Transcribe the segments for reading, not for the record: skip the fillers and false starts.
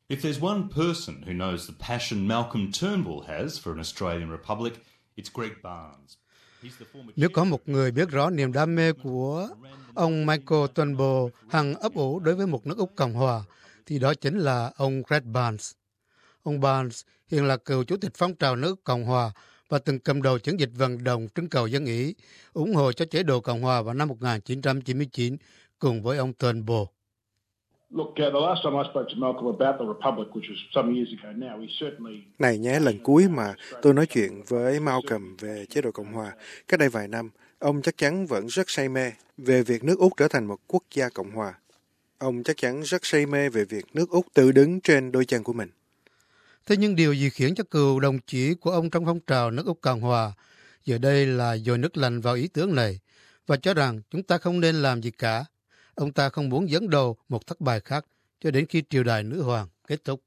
If there's one person who knows the passion Malcolm Turnbull has for an Australian republic, it's Greg Barnes. Nếu có một người biết rõ niềm đam mê của ông Michael Turnbull hằng ấp ủ đối với một nước Úc Cộng hòa, thì đó chính là ông Greg Barnes. Ông Barnes hiện là cựu chủ tịch phong trào nước Cộng hòa và từng cầm đầu chiến dịch vận động trưng cầu dân Ý ủng hộ cho chế độ Cộng hòa vào năm 1999 cùng với ông Turnbull. Này nhé, lần cuối mà tôi nói chuyện với Malcolm về chế độ Cộng hòa, cách đây vài năm, ông chắc chắn vẫn rất say mê về việc nước Úc trở thành một quốc gia Cộng hòa. Ông chắc chắn rất say mê về việc nước Úc tự đứng trên đôi chân của mình. Thế nhưng điều gì khiến cho cựu đồng chí của ông trong phong trào nước Úc Cộng hòa giờ đây là dội nước lạnh vào ý tưởng này và cho rằng chúng ta không nên làm gì cả? Ông ta không muốn dẫn đầu một thất bại khác cho đến khi triều đại nữ hoàng kết thúc.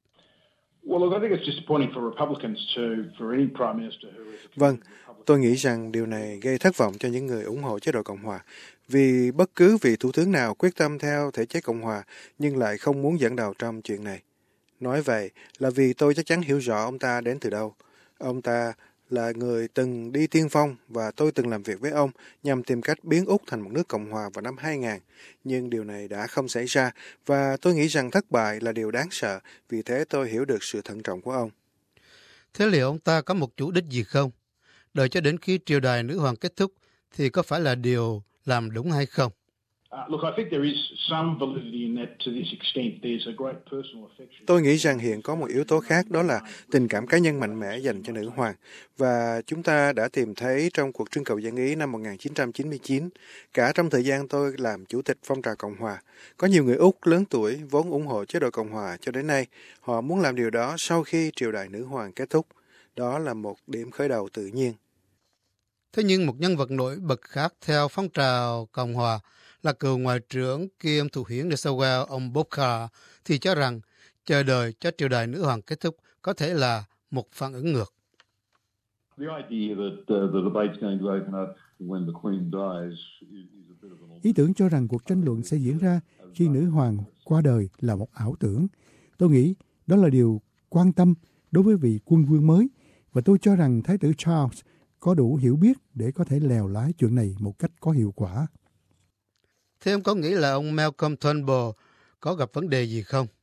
Vâng, tôi nghĩ rằng điều này gây thất vọng cho những người ủng hộ chế độ Cộng hòa, vì bất cứ vị thủ tướng nào quyết tâm theo thể chế Cộng hòa nhưng lại không muốn dẫn đầu trong chuyện này. Nói vậy là vì tôi chắc chắn hiểu rõ ông ta đến từ đâu. Ông ta là người từng đi tiên phong và tôi từng làm việc với ông nhằm tìm cách biến Úc thành một nước Cộng hòa vào năm 2000. Nhưng điều này đã không xảy ra và tôi nghĩ rằng thất bại là điều đáng sợ, vì thế tôi hiểu được sự thận trọng của ông. Thế liệu ông ta có một chủ đích gì không? Đợi cho đến khi triều đại nữ hoàng kết thúc thì có phải là điều làm đúng hay không? Tôi nghĩ rằng hiện có một yếu tố khác, đó là tình cảm cá nhân mạnh mẽ dành cho nữ hoàng. Và chúng ta đã tìm thấy trong cuộc trưng cầu dân Ý năm 1999, cả trong thời gian tôi làm chủ tịch phong trào Cộng hòa. Có nhiều người Úc lớn tuổi vốn ủng hộ chế độ Cộng hòa cho đến nay. Họ muốn làm điều đó sau khi triều đại nữ hoàng kết thúc. Đó là một điểm khởi đầu tự nhiên. Thế nhưng một nhân vật nổi bật khác theo phong trào Cộng hòa là cựu ngoại trưởng kiêm thủ hiến New South Wales ông Bob Carr thì cho rằng chờ đợi cho triều đại nữ hoàng kết thúc có thể là một phản ứng ngược. Ý tưởng cho rằng cuộc tranh luận sẽ diễn ra khi nữ hoàng qua đời là một ảo tưởng. Tôi nghĩ đó là điều quan tâm đối với vị quân vương mới, và tôi cho rằng Thái tử Charles có đủ hiểu biết để có thể lèo lái chuyện này một cách có hiệu quả. Thế ông có nghĩ là ông Malcolm Turnbull có gặp vấn đề gì không?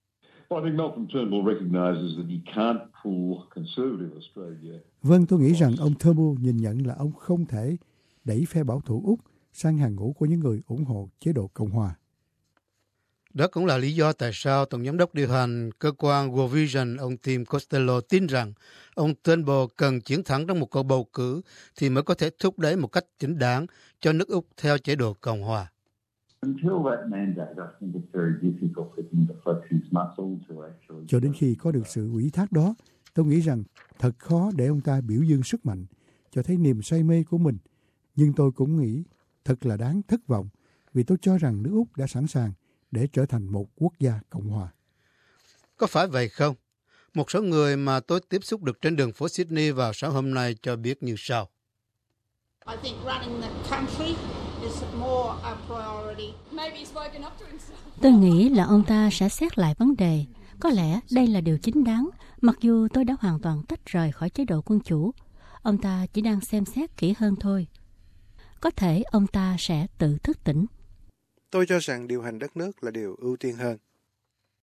Vâng, tôi nghĩ rằng ông Turnbull nhìn nhận là ông không thể đẩy phe bảo thủ Úc sang hàng ngũ của những người ủng hộ chế độ Cộng hòa. Đó cũng là lý do tại sao Tổng giám đốc điều hành cơ quan World Vision, ông Tim Costello, tin rằng ông Turnbull cần chiến thắng trong một cuộc bầu cử thì mới có thể thúc đẩy một cách chính đáng cho nước Úc theo chế độ Cộng hòa. Cho đến khi có được sự ủy thác đó, tôi nghĩ rằng thật khó để ông ta biểu dương sức mạnh, cho thấy niềm say mê của mình. Nhưng tôi cũng nghĩ thật là đáng thất vọng, vì tôi cho rằng nước Úc đã sẵn sàng để trở thành một quốc gia Cộng hòa. Có phải vậy không? Một số người mà tôi tiếp xúc được trên đường phố Sydney vào sáng hôm nay cho biết như sau. Tôi nghĩ là ông ta sẽ xét lại vấn đề. Có lẽ đây là điều chính đáng, mặc dù tôi đã hoàn toàn tách rời khỏi chế độ quân chủ. Ông ta chỉ đang xem xét kỹ hơn thôi. Có thể ông ta sẽ tự thức tỉnh. Tôi cho rằng điều hành đất nước là điều ưu tiên hơn.